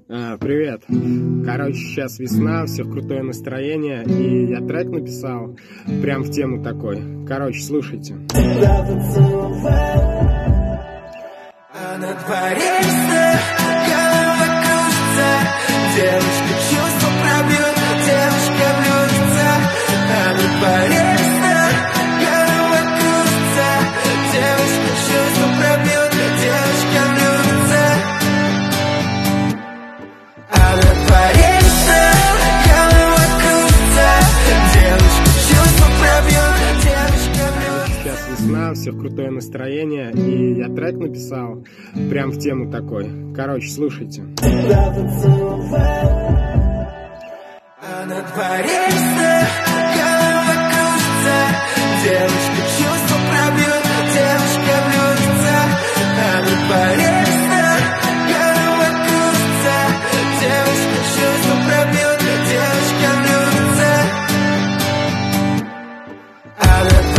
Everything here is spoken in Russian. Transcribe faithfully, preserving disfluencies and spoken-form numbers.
А, привет. Короче, сейчас весна, у всех крутое настроение, и я трек написал прям в тему такой. Короче, слушайте. А на дворе весна, голова кружится, девушка чувство пробьет, девушка влюбится. А на дворе весна, голова кружится, девушка чувство пробьет, девушка влюбится. А на дворе весна, голова кружится, девушка чувство пробьет, девушка влюбится. Сейчас весна, у всех крутое настроение, и я трек написал прям в тему такой. Короче, слушайте. А на дворе весна, голова кружится, девушка чувство пробьет, девушка влюбится. А на дворе весна, голова кружится, девушка чувство пробьет, девушка влюбится. А на